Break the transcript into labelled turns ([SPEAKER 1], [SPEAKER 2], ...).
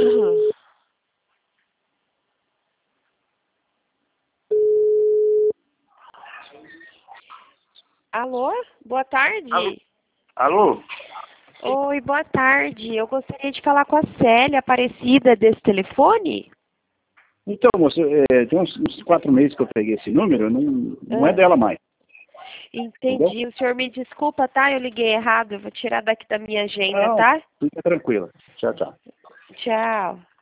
[SPEAKER 1] Alô? Boa tarde.
[SPEAKER 2] Alô?
[SPEAKER 1] Oi, boa tarde. Eu gostaria de falar com a Célia Aparecida desse telefone.
[SPEAKER 2] Então, moço, tem uns 4 meses que eu peguei esse número, não é dela mais.
[SPEAKER 1] Entendi.
[SPEAKER 2] Entendeu?
[SPEAKER 1] O senhor me desculpa, tá? Eu liguei errado. Eu vou tirar daqui da minha agenda,
[SPEAKER 2] Não,
[SPEAKER 1] tá?
[SPEAKER 2] fica tranquila. Tchau, tchau.
[SPEAKER 1] Tchau.